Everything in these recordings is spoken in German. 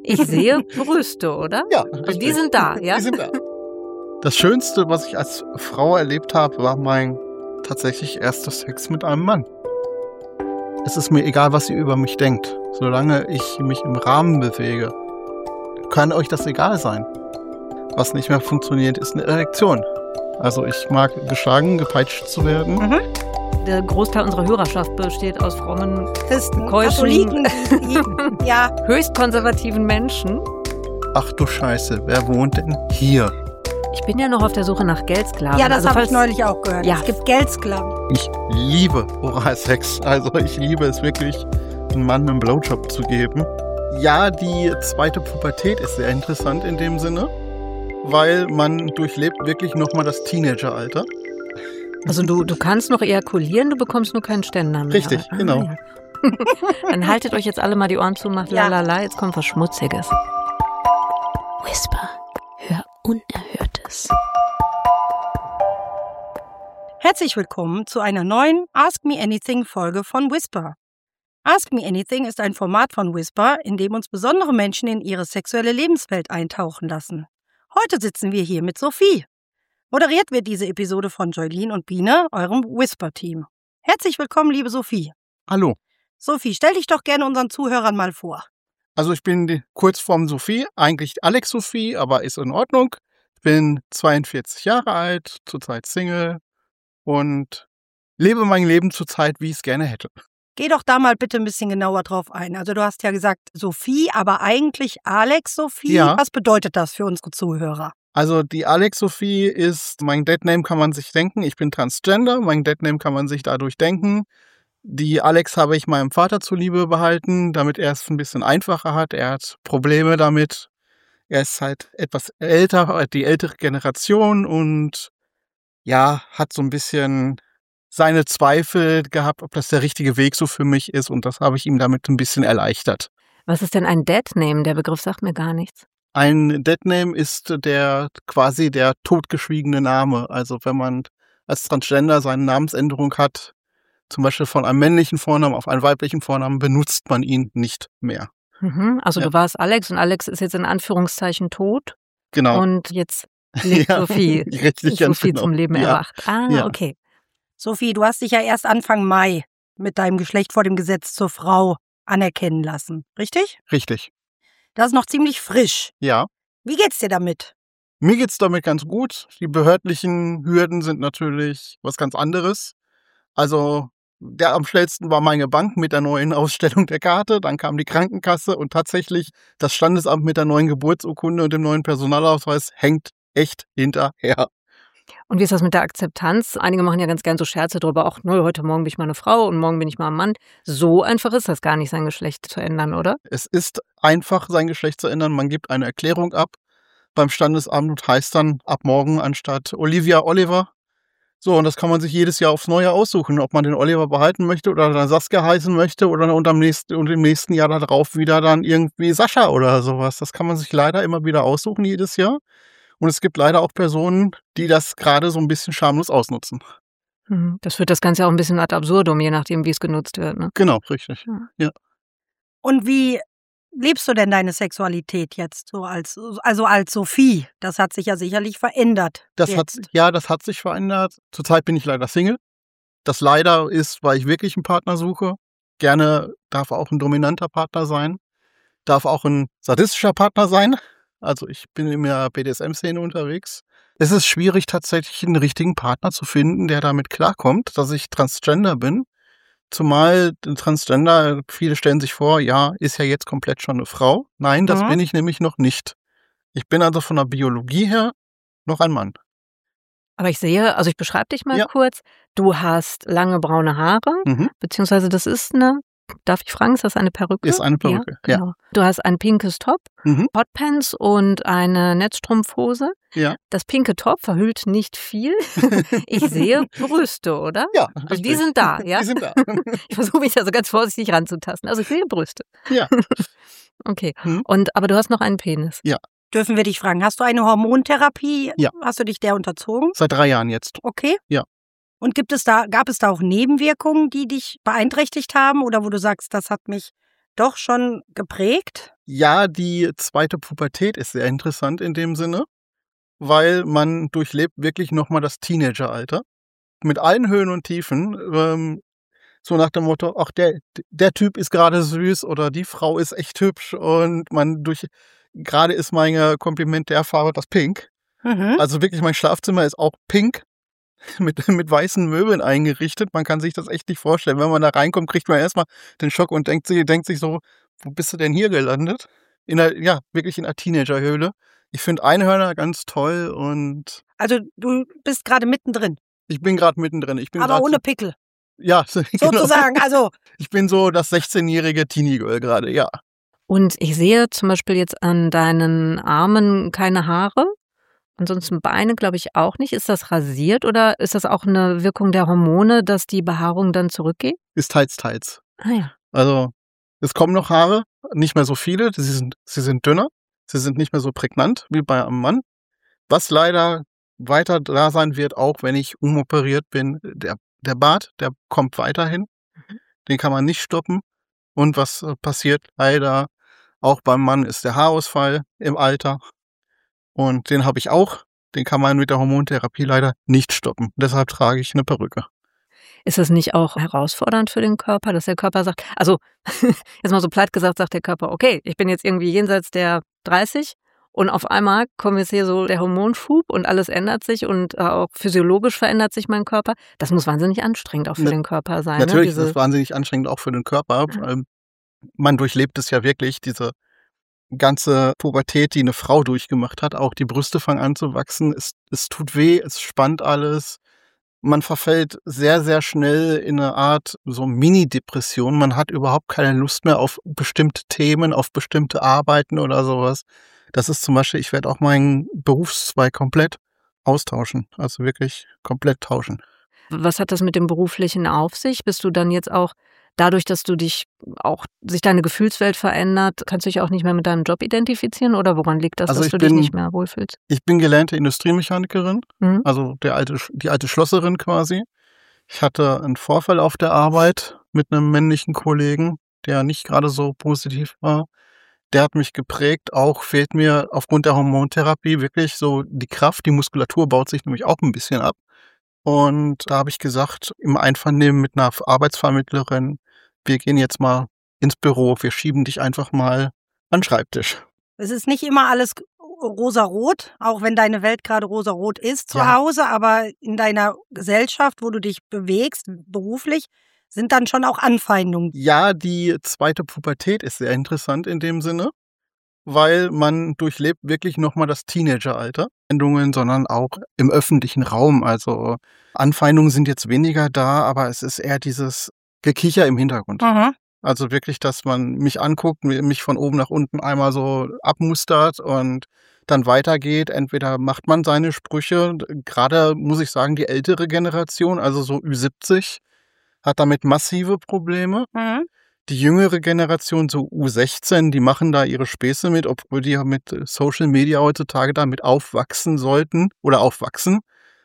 Ich sehe Brüste, oder? Ja, also die sind da, ja? Die sind da. Das Schönste, was ich als Frau erlebt habe, war mein tatsächlich erster Sex mit einem Mann. Es ist mir egal, was ihr über mich denkt. Solange ich mich im Rahmen bewege, kann euch das egal sein. Was nicht mehr funktioniert, ist eine Erektion. Also ich mag geschlagen, gepeitscht zu werden. Mhm. Der Großteil unserer Hörerschaft besteht aus frommen Christen, Katholiken, ja, höchst konservativen Menschen. Ach du Scheiße, wer wohnt denn hier? Ich bin ja noch auf der Suche nach Geldsklaven. Ja, das habe ich falls- neulich auch gehört. Ja. Es gibt Geldsklaven. Ich liebe Oralsex. Also ich liebe es wirklich, einem Mann einen Blowjob zu geben. Ja, die zweite Pubertät ist sehr interessant in dem Sinne, weil man durchlebt wirklich nochmal das Teenageralter. Also du kannst noch ejakulieren, du bekommst nur keinen Ständer mehr. Richtig, genau. Ja. Dann haltet euch jetzt alle mal die Ohren zu, macht Ja. lalala, jetzt kommt was Schmutziges. Whisper, hör Unerhörtes. Herzlich willkommen zu einer neuen Ask Me Anything Folge von Whisper. Ask Me Anything ist ein Format von Whisper, in dem uns besondere Menschen in ihre sexuelle Lebenswelt eintauchen lassen. Heute sitzen wir hier mit Sophie. Moderiert wird diese Episode von Joylene und Biene, eurem Whisper-Team. Herzlich willkommen, liebe Sophie. Hallo. Sophie, stell dich doch gerne unseren Zuhörern mal vor. Also ich bin die Kurzform Sophie, eigentlich Alex Sophie, aber ist in Ordnung. Ich bin 42 Jahre alt, zurzeit Single und lebe mein Leben zurzeit, wie ich es gerne hätte. Geh doch da mal bitte ein bisschen genauer drauf ein. Also du hast ja gesagt Sophie, aber eigentlich Alex Sophie. Ja. Was bedeutet das für unsere Zuhörer? Also die Alex Sophie ist, mein Deadname kann man sich denken, ich bin Transgender, mein Deadname kann man sich dadurch denken. Die Alex habe ich meinem Vater zuliebe behalten, damit er es ein bisschen einfacher hat. Er hat Probleme damit. Er ist halt etwas älter, die ältere Generation und ja, hat so ein bisschen seine Zweifel gehabt, ob das der richtige Weg so für mich ist und das habe ich ihm damit ein bisschen erleichtert. Was ist denn ein Deadname? Der Begriff sagt mir gar nichts. Ein Deadname ist quasi der totgeschwiegene Name. Also wenn man als Transgender seine Namensänderung hat, zum Beispiel von einem männlichen Vornamen auf einen weiblichen Vornamen, benutzt man ihn nicht mehr. Mhm. Also Ja. du warst Alex und Alex ist jetzt in Anführungszeichen tot Genau. und jetzt lebt Ja, Sophie. richtig, Ist ganz Sophie genau. zum Leben Ja. erwacht. Ah, Ja. okay. Sophie, du hast dich ja erst Anfang Mai mit deinem Geschlecht vor dem Gesetz zur Frau anerkennen lassen, richtig? Richtig. Das ist noch ziemlich frisch. Ja. Wie geht's dir damit? Mir geht's damit ganz gut. Die behördlichen Hürden sind natürlich was ganz anderes. Also der am schnellsten war meine Bank mit der neuen Ausstellung der Karte. Dann kam die Krankenkasse und tatsächlich das Standesamt mit der neuen Geburtsurkunde und dem neuen Personalausweis hängt echt hinterher. Und wie ist das mit der Akzeptanz? Einige machen ja ganz gern so Scherze drüber, auch nö, heute Morgen bin ich mal eine Frau und morgen bin ich mal ein Mann. So einfach ist das gar nicht, sein Geschlecht zu ändern, oder? Es ist einfach, sein Geschlecht zu ändern. Man gibt eine Erklärung ab beim Standesamt und heißt dann ab morgen anstatt Olivia Oliver. So, und das kann man sich jedes Jahr aufs Neue aussuchen, ob man den Oliver behalten möchte oder dann Saskia heißen möchte oder und im nächsten Jahr darauf wieder dann irgendwie Sascha oder sowas. Das kann man sich leider immer wieder aussuchen jedes Jahr. Und es gibt leider auch Personen, die das gerade so ein bisschen schamlos ausnutzen. Das führt das Ganze auch ein bisschen ad absurdum, je nachdem, wie es genutzt wird. Ne? Genau, richtig. Und wie lebst du denn deine Sexualität jetzt so als Sophie? Das hat sich ja sicherlich verändert. Das hat sich verändert. Zurzeit bin ich leider Single. Das leider ist, weil ich wirklich einen Partner suche. Gerne darf auch ein dominanter Partner sein. Darf auch ein sadistischer Partner sein. Also ich bin in der BDSM-Szene unterwegs. Es ist schwierig, tatsächlich einen richtigen Partner zu finden, der damit klarkommt, dass ich Transgender bin. Zumal Transgender, viele stellen sich vor, ja, ist ja jetzt komplett schon eine Frau. Nein, das bin ich nämlich noch nicht. Ich bin also von der Biologie her noch ein Mann. Aber ich sehe, also ich beschreibe dich mal Ja. kurz. Du hast lange braune Haare, Mhm. beziehungsweise das ist darf ich fragen, ist das eine Perücke? Ist eine Perücke, ja. Genau. Du hast ein pinkes Top, Mhm. Hotpants und eine Netzstrumpfhose. Ja. Das pinke Top verhüllt nicht viel. Ich sehe Brüste, oder? Ja, Also richtig. die sind da, ja? Die sind da. Ich versuche mich also ganz vorsichtig ranzutasten. Also ich sehe Brüste. Ja. Okay. Mhm. Aber du hast noch einen Penis. Dürfen wir dich fragen, hast du eine Hormontherapie? Ja. Hast du dich der unterzogen? Seit 3 Jahren jetzt. Okay. Ja. Und gab es da auch Nebenwirkungen, die dich beeinträchtigt haben oder wo du sagst, das hat mich doch schon geprägt? Ja, die zweite Pubertät ist sehr interessant in dem Sinne, weil man durchlebt wirklich nochmal das Teenageralter mit allen Höhen und Tiefen. So nach dem Motto, ach, der Typ ist gerade süß oder die Frau ist echt hübsch und gerade ist mein Kompliment der Farbe das Pink. Mhm. Also wirklich, mein Schlafzimmer ist auch pink mit weißen Möbeln eingerichtet. Man kann sich das echt nicht vorstellen. Wenn man da reinkommt, kriegt man erstmal den Schock und denkt sich so, wo bist du denn hier gelandet? Wirklich in einer Teenagerhöhle. Ich finde Einhörner ganz toll und Also du bist gerade mittendrin, ich bin gerade mittendrin. aber ohne Pickel, Ja, genau. sozusagen. Also Ich bin so das 16-jährige Teenie-Girl gerade, ja. Und ich sehe zum Beispiel jetzt an deinen Armen keine Haare. Ansonsten Beine, glaube ich, auch nicht. Ist das rasiert oder ist das auch eine Wirkung der Hormone, dass die Behaarung dann zurückgeht? Ist teils. Ah ja. Also, es kommen noch Haare, nicht mehr so viele. Sie sind dünner. Sie sind nicht mehr so prägnant wie bei einem Mann. Was leider weiter da sein wird, auch wenn ich umoperiert bin. Der Bart, der kommt weiterhin. Den kann man nicht stoppen. Und was passiert leider auch beim Mann, ist der Haarausfall im Alter. Und den habe ich auch. Den kann man mit der Hormontherapie leider nicht stoppen. Deshalb trage ich eine Perücke. Ist das nicht auch herausfordernd für den Körper, dass der Körper sagt, also jetzt mal so platt gesagt, sagt der Körper, okay, ich bin jetzt irgendwie jenseits der 30 und auf einmal kommt jetzt hier so der Hormonschub und alles ändert sich und auch physiologisch verändert sich mein Körper. Das muss wahnsinnig anstrengend auch für den Körper sein. Natürlich ne? ist es wahnsinnig anstrengend auch für den Körper. Man durchlebt es ja wirklich, diese ganze Pubertät, die eine Frau durchgemacht hat. Auch die Brüste fangen an zu wachsen. Es tut weh, es spannt alles. Man verfällt sehr, sehr schnell in eine Art so Mini-Depression. Man hat überhaupt keine Lust mehr auf bestimmte Themen, auf bestimmte Arbeiten oder sowas. Das ist zum Beispiel, ich werde auch meinen Berufszweig komplett austauschen. Also wirklich komplett tauschen. Was hat das mit dem Beruflichen auf sich? Bist du dann jetzt auch, dadurch, dass du sich deine Gefühlswelt verändert, kannst du dich auch nicht mehr mit deinem Job identifizieren? Oder woran liegt das, Also dass du dich nicht mehr wohlfühlst? Ich bin gelernte Industriemechanikerin, Mhm. also die alte Schlosserin quasi. Ich hatte einen Vorfall auf der Arbeit mit einem männlichen Kollegen, der nicht gerade so positiv war. Der hat mich geprägt. Auch fehlt mir aufgrund der Hormontherapie wirklich so die Kraft. Die Muskulatur baut sich nämlich auch ein bisschen ab. Und da habe ich gesagt, im Einvernehmen mit einer Arbeitsvermittlerin, wir gehen jetzt mal ins Büro, wir schieben dich einfach mal an den Schreibtisch. es ist nicht immer alles rosarot, auch wenn deine Welt gerade rosarot ist zu Ja. Hause, aber in deiner Gesellschaft, wo du dich bewegst, beruflich, sind dann schon auch Anfeindungen. Ja, die zweite Pubertät ist sehr interessant in dem Sinne, weil man durchlebt wirklich nochmal das Teenageralter. Sondern auch im öffentlichen Raum. Also Anfeindungen sind jetzt weniger da, aber es ist eher dieses Gekicher im Hintergrund. Mhm. Also wirklich, dass man mich anguckt, mich von oben nach unten einmal so abmustert und dann weitergeht. Entweder macht man seine Sprüche, gerade muss ich sagen, die ältere Generation, also so Ü70, hat damit massive Probleme. Mhm. Die jüngere Generation, so U16, die machen da ihre Späße mit, obwohl die ja mit Social Media heutzutage damit aufwachsen sollten oder aufwachsen.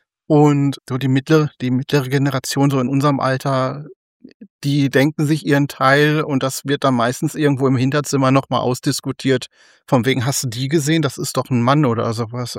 Und so die mittlere Generation, so in unserem Alter, die denken sich ihren Teil und das wird dann meistens irgendwo im Hinterzimmer nochmal ausdiskutiert. Von wegen, hast du die gesehen? Das ist doch ein Mann oder sowas.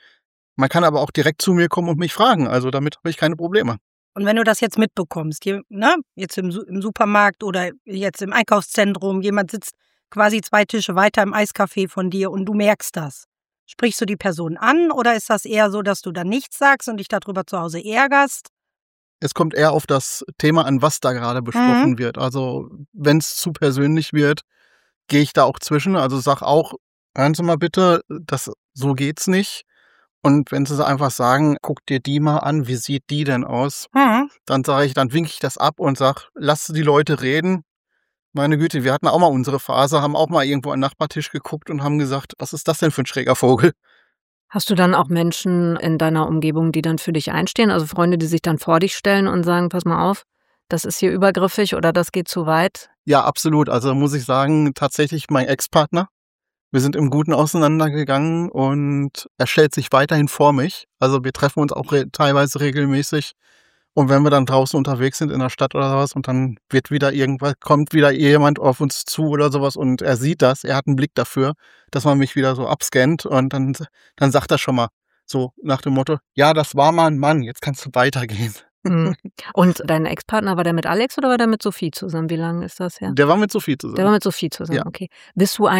Man kann aber auch direkt zu mir kommen und mich fragen. Also damit habe ich keine Probleme. Und wenn du das jetzt mitbekommst, jetzt im Supermarkt oder jetzt im Einkaufszentrum, jemand sitzt quasi 2 Tische weiter im Eiscafé von dir und du merkst das. Sprichst du die Person an oder ist das eher so, dass du dann nichts sagst und dich darüber zu Hause ärgerst? Es kommt eher auf das Thema an, was da gerade besprochen wird. Also wenn es zu persönlich wird, gehe ich da auch zwischen. Also sag auch, hören Sie mal bitte, so geht's nicht. Und wenn sie einfach sagen, guck dir die mal an, wie sieht die denn aus? Mhm. Dann winke ich das ab und sag, lass die Leute reden. Meine Güte, wir hatten auch mal unsere Phase, haben auch mal irgendwo an den Nachbartisch geguckt und haben gesagt, was ist das denn für ein schräger Vogel? Hast du dann auch Menschen in deiner Umgebung, die dann für dich einstehen? Also Freunde, die sich dann vor dich stellen und sagen, pass mal auf, das ist hier übergriffig oder das geht zu weit? Ja, absolut. Also muss ich sagen, tatsächlich mein Ex-Partner. Wir sind im Guten auseinandergegangen und er stellt sich weiterhin vor mich. Also wir treffen uns auch teilweise regelmäßig Und wenn wir dann draußen unterwegs sind in der Stadt oder sowas und dann kommt wieder jemand auf uns zu oder sowas und er sieht das, er hat einen Blick dafür, dass man mich wieder so abscannt und dann sagt er schon mal so nach dem Motto, ja, das war mal ein Mann, jetzt kannst du weitergehen. Mhm. Und dein Ex-Partner, war der mit Alex oder war der mit Sophie zusammen? Wie lange ist das her? Der war mit Sophie zusammen. Der war mit Sophie zusammen, Ja. okay. Bist du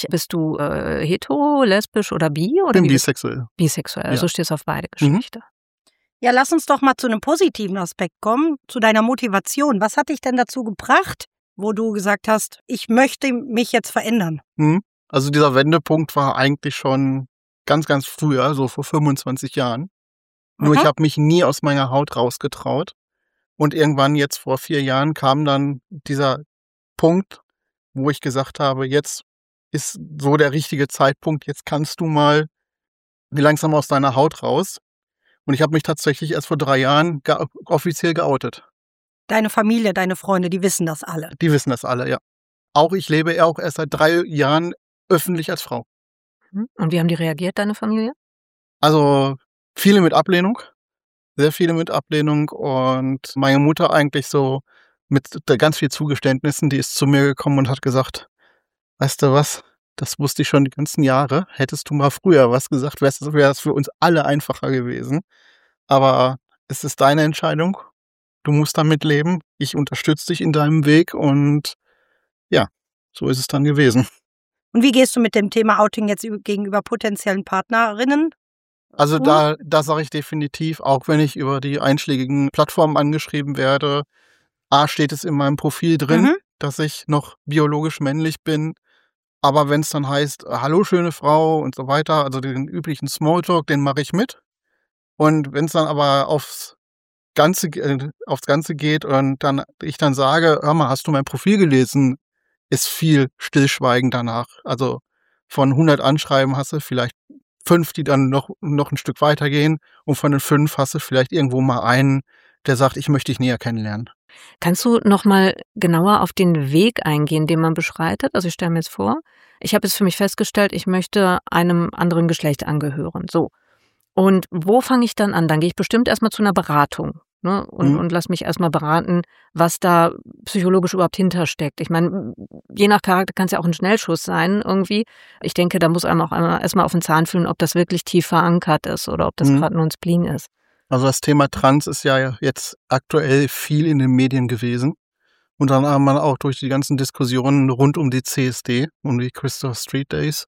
hetero, lesbisch oder bi? Oder Bin wie? bisexuell. Bisexuell, also Ja. stehst auf beide Geschlechter. Ja, lass uns doch mal zu einem positiven Aspekt kommen, zu deiner Motivation. Was hat dich denn dazu gebracht, wo du gesagt hast, ich möchte mich jetzt verändern? Also dieser Wendepunkt war eigentlich schon ganz, ganz früher, so vor 25 Jahren. Nur ich habe mich nie aus meiner Haut rausgetraut. Und irgendwann jetzt vor 4 Jahren kam dann dieser Punkt, wo ich gesagt habe, jetzt ist so der richtige Zeitpunkt, jetzt kannst du mal langsam aus deiner Haut raus. Und ich habe mich tatsächlich erst vor 3 Jahren offiziell geoutet. Deine Familie, deine Freunde, die wissen das alle. Die wissen das alle, ja. Ich lebe auch erst seit 3 Jahren öffentlich als Frau. Und wie haben die reagiert, deine Familie? Also viele mit Ablehnung, sehr viele mit Ablehnung und meine Mutter eigentlich so mit ganz viel Zugeständnissen, die ist zu mir gekommen und hat gesagt, weißt du was, das wusste ich schon die ganzen Jahre, hättest du mal früher was gesagt, wäre es für uns alle einfacher gewesen. Aber es ist deine Entscheidung, du musst damit leben, ich unterstütze dich in deinem Weg und ja, so ist es dann gewesen. Und wie gehst du mit dem Thema Outing jetzt gegenüber potenziellen Partnerinnen? Also da sage ich definitiv, auch wenn ich über die einschlägigen Plattformen angeschrieben werde, steht es in meinem Profil drin, dass ich noch biologisch männlich bin. Aber wenn es dann heißt, hallo schöne Frau und so weiter, also den üblichen Smalltalk, den mache ich mit. Und wenn es dann aber aufs Ganze geht und ich dann sage, hör mal, hast du mein Profil gelesen, ist viel Stillschweigen danach. Also von 100 Anschreiben hast du vielleicht 5, die dann noch ein Stück weitergehen und von den 5 hast du vielleicht irgendwo mal einen, der sagt, ich möchte dich näher kennenlernen. Kannst du noch mal genauer auf den Weg eingehen, den man beschreitet? Also ich stelle mir jetzt vor, ich habe jetzt für mich festgestellt, ich möchte einem anderen Geschlecht angehören. So. Und wo fange ich dann an? Dann gehe ich bestimmt erstmal zu einer Beratung, ne? Und lass mich erstmal beraten, was da psychologisch überhaupt hintersteckt. Ich meine, je nach Charakter kann es ja auch ein Schnellschuss sein irgendwie. Ich denke, da muss einem auch erstmal auf den Zahn fühlen, ob das wirklich tief verankert ist oder ob das gerade nur ein Spleen ist. Also das Thema Trans ist ja jetzt aktuell viel in den Medien gewesen. Und dann haben wir auch durch die ganzen Diskussionen rund um die CSD, um die Christopher Street Days.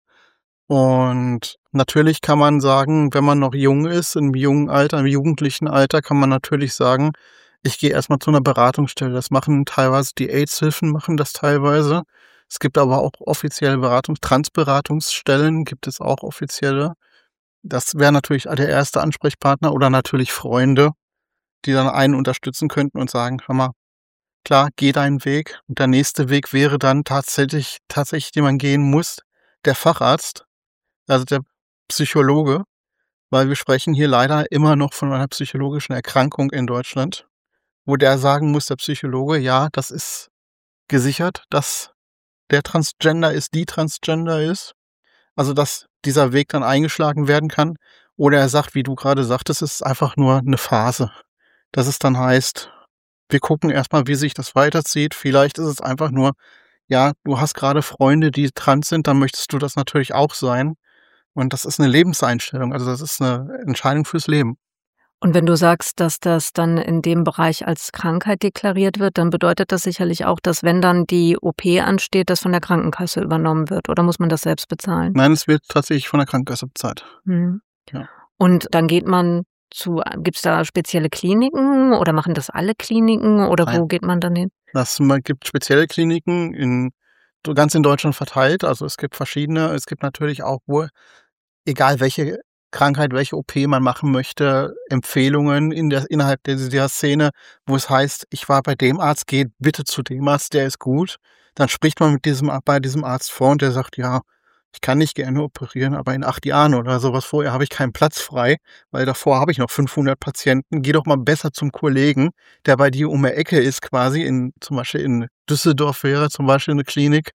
Und natürlich kann man sagen, wenn man noch jung ist, im jungen Alter, im jugendlichen Alter, kann man natürlich sagen, ich gehe erstmal zu einer Beratungsstelle. Das machen teilweise die AIDS-Hilfen, machen das teilweise. Es gibt aber auch offizielle Transberatungsstellen, gibt es auch offizielle. Das wäre natürlich der erste Ansprechpartner oder natürlich Freunde, die dann einen unterstützen könnten und sagen, hör mal, klar, geh deinen Weg. Und der nächste Weg wäre dann tatsächlich, den man gehen muss, der Facharzt, also der Psychologe, weil wir sprechen hier leider immer noch von einer psychologischen Erkrankung in Deutschland, wo der sagen muss, der Psychologe, ja, das ist gesichert, dass der Transgender ist, die Transgender ist. Also, dass dieser Weg dann eingeschlagen werden kann. Oder er sagt, wie du gerade sagtest, es ist einfach nur eine Phase. Dass es dann heißt, wir gucken erstmal, wie sich das weiterzieht. Vielleicht ist es einfach nur, ja, du hast gerade Freunde, die trans sind, dann möchtest du das natürlich auch sein. Und das ist eine Lebenseinstellung. Also das ist eine Entscheidung fürs Leben. Und wenn du sagst, dass das dann in dem Bereich als Krankheit deklariert wird, dann bedeutet das sicherlich auch, dass wenn dann die OP ansteht, das von der Krankenkasse übernommen wird. Oder muss man das selbst bezahlen? Nein, es wird tatsächlich von der Krankenkasse bezahlt. Ja. Und dann geht man gibt es da spezielle Kliniken oder machen das alle Kliniken oder Nein. Wo geht man dann hin? Man gibt spezielle Kliniken ganz in Deutschland verteilt. Also es gibt verschiedene. Es gibt natürlich auch wohl, egal welche Krankheit, welche OP man machen möchte, Empfehlungen innerhalb dieser Szene, wo es heißt, ich war bei dem Arzt, geht bitte zu dem Arzt, der ist gut. Dann spricht man bei diesem Arzt vor und der sagt, ja, ich kann nicht gerne operieren, aber in 8 Jahren oder sowas vorher habe ich keinen Platz frei, weil davor habe ich noch 500 Patienten. Geh doch mal besser zum Kollegen, der bei dir um die Ecke ist quasi, zum Beispiel in Düsseldorf wäre zum Beispiel eine Klinik,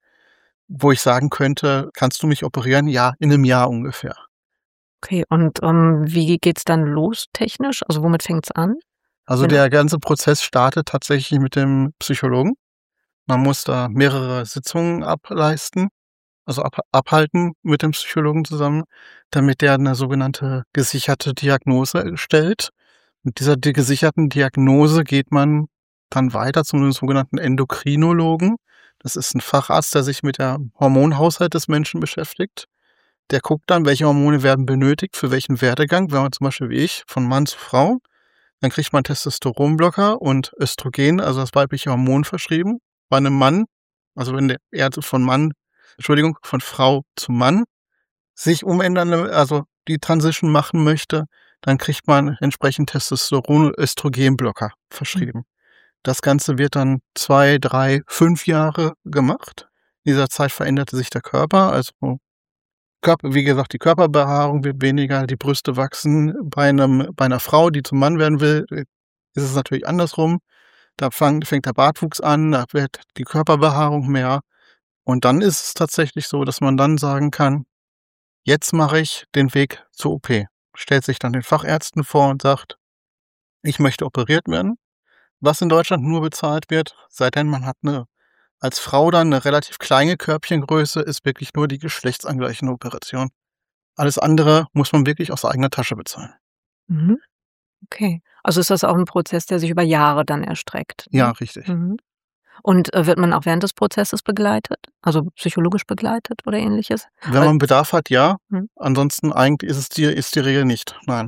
wo ich sagen könnte, kannst du mich operieren? Ja, in einem Jahr ungefähr. Okay, und wie geht's dann los technisch? Also womit fängt's an? Also Genau. der ganze Prozess startet tatsächlich mit dem Psychologen. Man muss da mehrere Sitzungen ableisten, also abhalten mit dem Psychologen zusammen, damit der eine sogenannte gesicherte Diagnose stellt. Mit dieser gesicherten Diagnose geht man dann weiter zum sogenannten Endokrinologen. Das ist ein Facharzt, der sich mit der Hormonhaushalt des Menschen beschäftigt. Der guckt dann, welche Hormone werden benötigt, für welchen Werdegang. Wenn man zum Beispiel wie ich von Mann zu Frau, dann kriegt man Testosteronblocker und Östrogen, also das weibliche Hormon, verschrieben. Bei einem Mann, also wenn er von Frau zu Mann sich umändern, also die Transition machen möchte, dann kriegt man entsprechend Testosteron- und Östrogenblocker verschrieben. Das Ganze wird dann 2, 3, 5 Jahre gemacht. In dieser Zeit veränderte sich der Körper, also wie gesagt, die Körperbehaarung wird weniger, die Brüste wachsen. Bei einer Frau, die zum Mann werden will, ist es natürlich andersrum. Da fängt der Bartwuchs an, da wird die Körperbehaarung mehr. Und dann ist es tatsächlich so, dass man dann sagen kann, jetzt mache ich den Weg zur OP. Stellt sich dann den Fachärzten vor und sagt, ich möchte operiert werden. Was in Deutschland nur bezahlt wird, sei denn man hat als Frau dann eine relativ kleine Körbchengröße, ist wirklich nur die geschlechtsangleichende Operation. Alles andere muss man wirklich aus eigener Tasche bezahlen. Mhm. Okay. Also ist das auch ein Prozess, der sich über Jahre dann erstreckt? Ne? Ja, richtig. Mhm. Und wird man auch während des Prozesses begleitet? Also psychologisch begleitet oder ähnliches? Wenn man Bedarf hat, ja. Mhm. Ansonsten eigentlich ist die Regel nicht. Nein.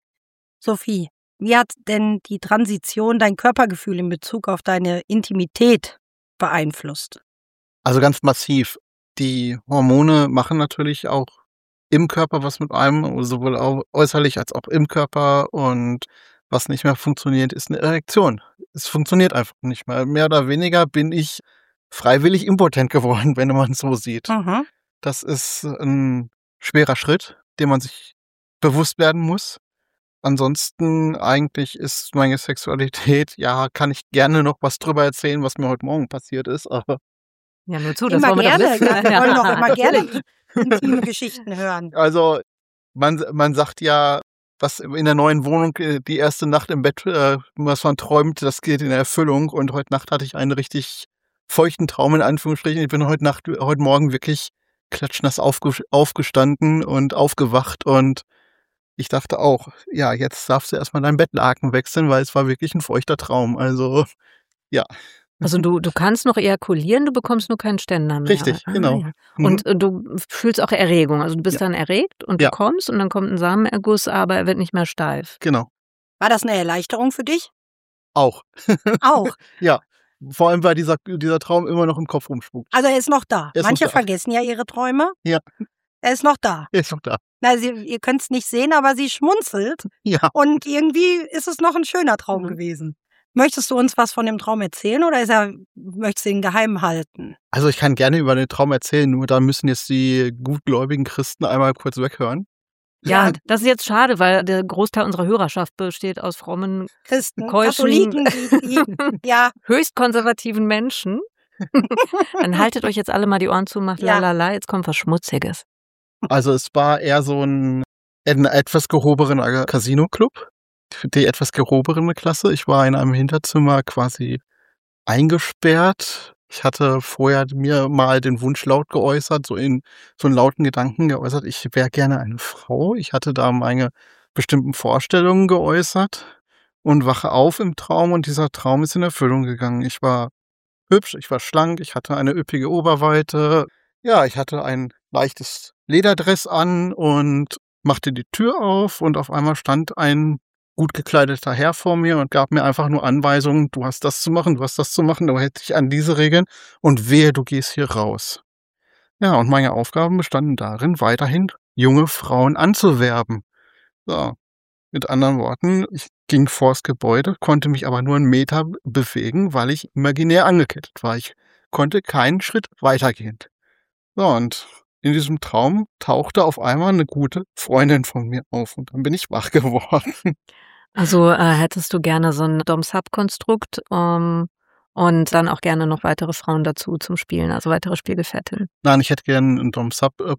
Sophie, wie hat denn die Transition dein Körpergefühl in Bezug auf deine Intimität beeinflusst? Also ganz massiv. Die Hormone machen natürlich auch im Körper was mit einem, sowohl äußerlich als auch im Körper. Und was nicht mehr funktioniert, ist eine Erektion. Es funktioniert einfach nicht mehr. Mehr oder weniger bin ich freiwillig impotent geworden, wenn man es so sieht. Mhm. Das ist ein schwerer Schritt, den man sich bewusst werden muss. Ansonsten eigentlich ist meine Sexualität, ja, kann ich gerne noch was drüber erzählen, was mir heute Morgen passiert ist, aber Ja, nur zu, das Immer wollen wir doch gerne. wissen. Wir wollen doch immer gerne intime Geschichten hören. also man sagt ja, was in der neuen Wohnung die erste Nacht im Bett, was man träumt, das geht in Erfüllung. Und heute Nacht hatte ich einen richtig feuchten Traum in Anführungsstrichen. Ich bin heute Morgen wirklich klatschnass aufgestanden und aufgewacht und ich dachte auch, ja, jetzt darfst du erstmal dein Bettlaken wechseln, weil es war wirklich ein feuchter Traum. Also, ja. Also du kannst noch ejakulieren, du bekommst nur keinen Ständer mehr. Richtig, genau. Ja. Und du fühlst auch Erregung. Also du bist Ja. dann erregt und Ja. du kommst und dann kommt ein Samenerguss, aber er wird nicht mehr steif. Genau. War das eine Erleichterung für dich? Auch. Auch. Ja. Vor allem, weil dieser Traum immer noch im Kopf rumspukt. Also er ist noch da. Er ist Manche noch da. vergessen ja ihre Träume. Ja. Er ist noch da. Er ist noch da. Na, ihr könnt es nicht sehen, aber sie schmunzelt. Ja. Und irgendwie ist es noch ein schöner Traum gewesen. Möchtest du uns was von dem Traum erzählen oder möchtest du ihn geheim halten? Also ich kann gerne über den Traum erzählen, nur da müssen jetzt die gutgläubigen Christen einmal kurz weghören. Ja, das ist jetzt schade, weil der Großteil unserer Hörerschaft besteht aus frommen, Christen, keuschen, Katholiken, ja, höchst konservativen Menschen. Dann haltet euch jetzt alle mal die Ohren zu, macht Ja. lalala, jetzt kommt was Schmutziges. Also es war eher so ein etwas gehobener Casino-Club, die etwas gehobene Klasse. Ich war in einem Hinterzimmer quasi eingesperrt. Ich hatte vorher mir mal den Wunsch laut geäußert, so einen lauten Gedanken geäußert, ich wäre gerne eine Frau. Ich hatte da meine bestimmten Vorstellungen geäußert und wache auf im Traum und dieser Traum ist in Erfüllung gegangen. Ich war hübsch, ich war schlank, ich hatte eine üppige Oberweite. Ja, ich hatte ein leichtes Lederdress an und machte die Tür auf und auf einmal stand ein gut gekleideter Herr vor mir und gab mir einfach nur Anweisungen, du hast das zu machen, du hast das zu machen, du hältst dich an diese Regeln und wehe, du gehst hier raus. Ja, und meine Aufgaben bestanden darin, weiterhin junge Frauen anzuwerben. So, mit anderen Worten, ich ging vors Gebäude, konnte mich aber nur einen Meter bewegen, weil ich imaginär angekettet war. Ich konnte keinen Schritt weitergehen. So, und in diesem Traum tauchte auf einmal eine gute Freundin von mir auf und dann bin ich wach geworden. Also hättest du gerne so ein Dom-Sub-Konstrukt und dann auch gerne noch weitere Frauen dazu zum Spielen, also weitere Spielgefährtinnen. Nein, ich hätte gerne ein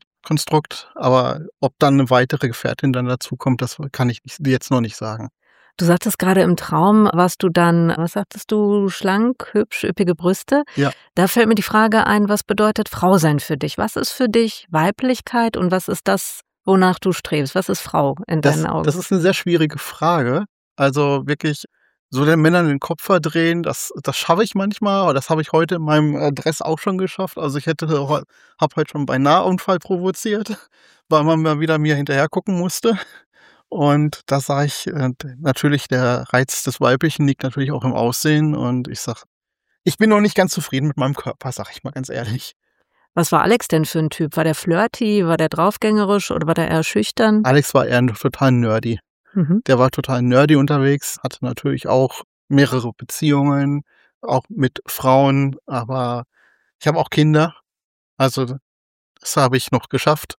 Dom-Sub-Konstrukt, aber ob dann eine weitere Gefährtin dann dazukommt, das kann ich jetzt noch nicht sagen. Du sagtest gerade im Traum, warst du dann, was sagtest du, schlank, hübsch, üppige Brüste? Ja. Da fällt mir die Frage ein, was bedeutet Frau sein für dich? Was ist für dich Weiblichkeit und was ist das, wonach du strebst? Was ist Frau in deinen Augen? Das ist eine sehr schwierige Frage. Also wirklich so den Männern den Kopf verdrehen, das schaffe ich manchmal, aber das habe ich heute in meinem Dress auch schon geschafft. Also ich habe heute schon beinahe Unfall provoziert, weil man mal wieder mir hinterher gucken musste. Und da sage ich, natürlich, der Reiz des Weiblichen liegt natürlich auch im Aussehen. Und ich sage, ich bin noch nicht ganz zufrieden mit meinem Körper, sage ich mal ganz ehrlich. Was war Alex denn für ein Typ? War der flirty, war der draufgängerisch oder war der eher schüchtern? Alex war eher total nerdy. Mhm. Der war total nerdy unterwegs, hatte natürlich auch mehrere Beziehungen, auch mit Frauen, aber ich habe auch Kinder. Also das habe ich noch geschafft.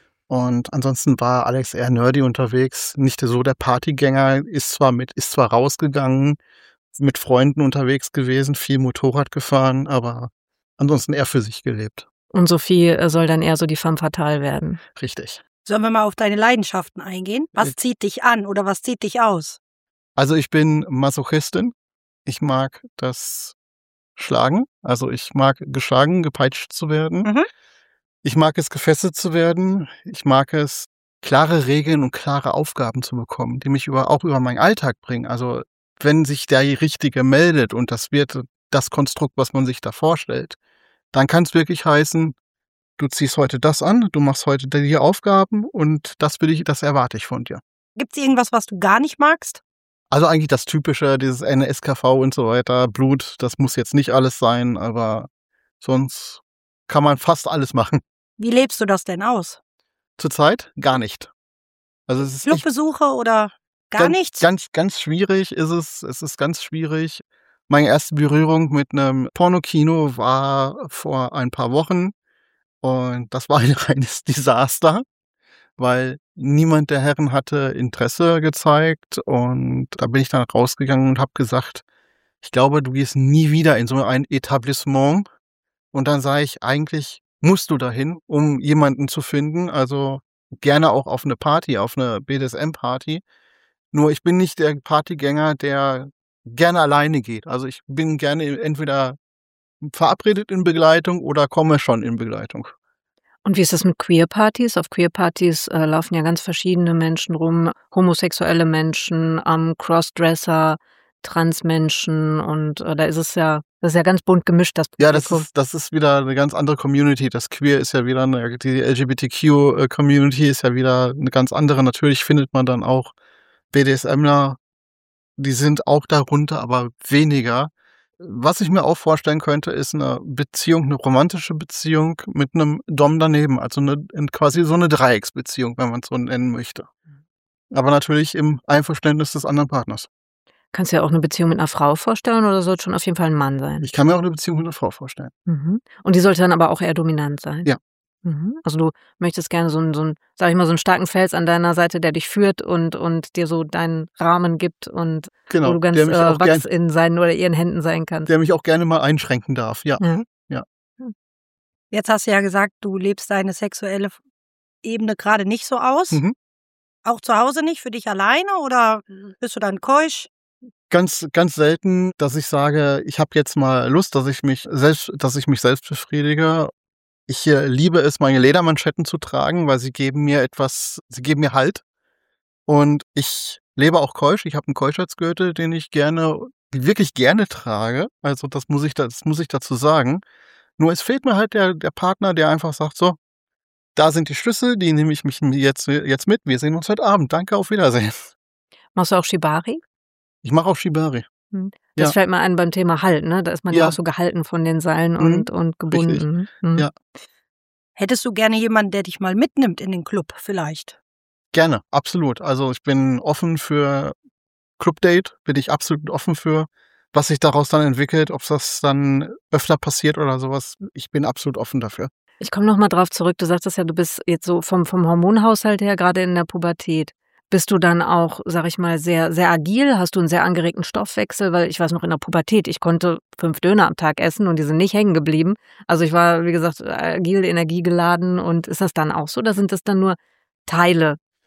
Und ansonsten war Alex eher nerdy unterwegs, nicht so der Partygänger, ist zwar rausgegangen, mit Freunden unterwegs gewesen, viel Motorrad gefahren, aber ansonsten eher für sich gelebt. Und Sophie soll dann eher so die femme fatale werden. Richtig. Sollen wir mal auf deine Leidenschaften eingehen? Was zieht dich an oder was zieht dich aus? Also ich bin Masochistin. Ich mag das Schlagen. Also ich mag geschlagen, gepeitscht zu werden. Mhm. Ich mag es, gefesselt zu werden. Ich mag es, klare Regeln und klare Aufgaben zu bekommen, die mich auch über meinen Alltag bringen. Also wenn sich der Richtige meldet und das wird das Konstrukt, was man sich da vorstellt, dann kann es wirklich heißen, du ziehst heute das an, du machst heute die Aufgaben und das erwarte ich von dir. Gibt es irgendwas, was du gar nicht magst? Also eigentlich das Typische, dieses NSKV und so weiter, Blut, das muss jetzt nicht alles sein, aber sonst kann man fast alles machen. Wie lebst du das denn aus? Zurzeit gar nicht. Also es ist Clubbesuche oder gar nichts? Ganz schwierig ist es. Es ist ganz schwierig. Meine erste Berührung mit einem Pornokino war vor ein paar Wochen und das war ein reines Desaster, weil niemand der Herren hatte Interesse gezeigt und da bin ich dann rausgegangen und habe gesagt, ich glaube, du gehst nie wieder in so ein Etablissement. Und dann sage ich, eigentlich musst du dahin, um jemanden zu finden, also gerne auch auf eine Party, auf eine BDSM-Party. Nur ich bin nicht der Partygänger, der gerne alleine geht. Also ich bin gerne entweder verabredet in Begleitung oder komme schon in Begleitung. Und wie ist das mit Queer-Partys? Auf Queer-Partys laufen ja ganz verschiedene Menschen rum, homosexuelle Menschen, Crossdresser, Transmenschen und da ist es ja, das ist ja ganz bunt gemischt, das Publikum. Ja, das ist wieder eine ganz andere Community. Das Queer ist ja wieder die LGBTQ-Community ist ja wieder eine ganz andere. Natürlich findet man dann auch BDSMler, die sind auch darunter, aber weniger. Was ich mir auch vorstellen könnte, ist eine Beziehung, eine romantische Beziehung mit einem Dom daneben. Also quasi so eine Dreiecksbeziehung, wenn man es so nennen möchte. Aber natürlich im Einverständnis des anderen Partners. Kannst du ja auch eine Beziehung mit einer Frau vorstellen oder soll es schon auf jeden Fall ein Mann sein? Ich kann mir auch eine Beziehung mit einer Frau vorstellen. Mhm. Und die sollte dann aber auch eher dominant sein? Ja. Mhm. Also du möchtest gerne so einen, sag ich mal, so einen starken Fels an deiner Seite, der dich führt und dir so deinen Rahmen gibt und genau, wo du ganz wachs in seinen oder ihren Händen sein kannst. Der mich auch gerne mal einschränken darf, ja. Mhm. Ja. Jetzt hast du ja gesagt, du lebst deine sexuelle Ebene gerade nicht so aus. Mhm. Auch zu Hause nicht, für dich alleine oder bist du dann keusch? Ganz selten, dass ich sage, ich habe jetzt mal Lust, dass ich mich selbst befriedige. Ich liebe es, meine Ledermanschetten zu tragen, weil sie geben mir Halt. Und ich lebe auch keusch. Ich habe einen Keuschheitsgürtel, den ich wirklich gerne trage. Also das muss ich dazu sagen. Nur es fehlt mir halt der Partner, der einfach sagt, so, da sind die Schlüssel, die nehme ich mich jetzt mit. Wir sehen uns heute Abend. Danke, auf Wiedersehen. Machst du auch Shibari? Ich mache auch Shibari. Das fällt mir ein beim Thema Halt, ne? Da ist man ja auch so gehalten von den Seilen und gebunden. Mhm. Ja. Hättest du gerne jemanden, der dich mal mitnimmt in den Club vielleicht? Gerne, absolut. Also ich bin offen für Clubdate, bin ich absolut offen für, was sich daraus dann entwickelt, ob das dann öfter passiert oder sowas. Ich bin absolut offen dafür. Ich komme noch mal drauf zurück. Du sagtest ja, du bist jetzt so vom Hormonhaushalt her gerade in der Pubertät. Bist du dann auch, sag ich mal, sehr, sehr agil? Hast du einen sehr angeregten Stoffwechsel? Weil ich weiß noch, in der Pubertät, ich konnte 5 Döner am Tag essen und die sind nicht hängen geblieben. Also ich war, wie gesagt, agil, energiegeladen. Und ist das dann auch so? Oder sind das dann nur Teile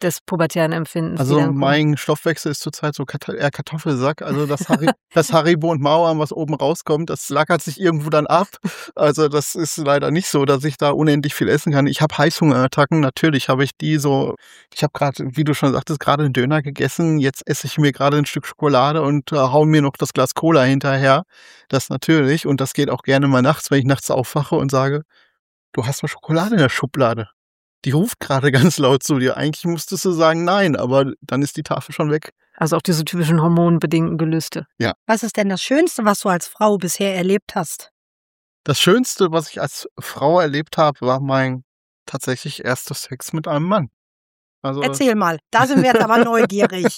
des pubertären Empfindens. die Also dann kommen. mein Stoffwechsel ist zurzeit so eher Kartoffelsack. Also das Haribo und Mauern, was oben rauskommt, das lagert sich irgendwo dann ab. Also das ist leider nicht so, dass ich da unendlich viel essen kann. Ich habe Heißhungerattacken, natürlich habe ich die so. Ich habe gerade, wie du schon sagtest, gerade einen Döner gegessen. Jetzt esse ich mir gerade ein Stück Schokolade und hau mir noch das Glas Cola hinterher. Das natürlich. Und das geht auch gerne mal nachts, wenn ich nachts aufwache und sage, du hast mal Schokolade in der Schublade. Die ruft gerade ganz laut zu dir. Eigentlich musstest du sagen nein, aber dann ist die Tafel schon weg. Also auch diese typischen hormonbedingten Gelüste. Was ist denn das Schönste, was du als Frau bisher erlebt hast? Das Schönste, was ich als Frau erlebt habe, war mein tatsächlich erster Sex mit einem Mann. Also Erzähl mal, da sind wir jetzt aber neugierig.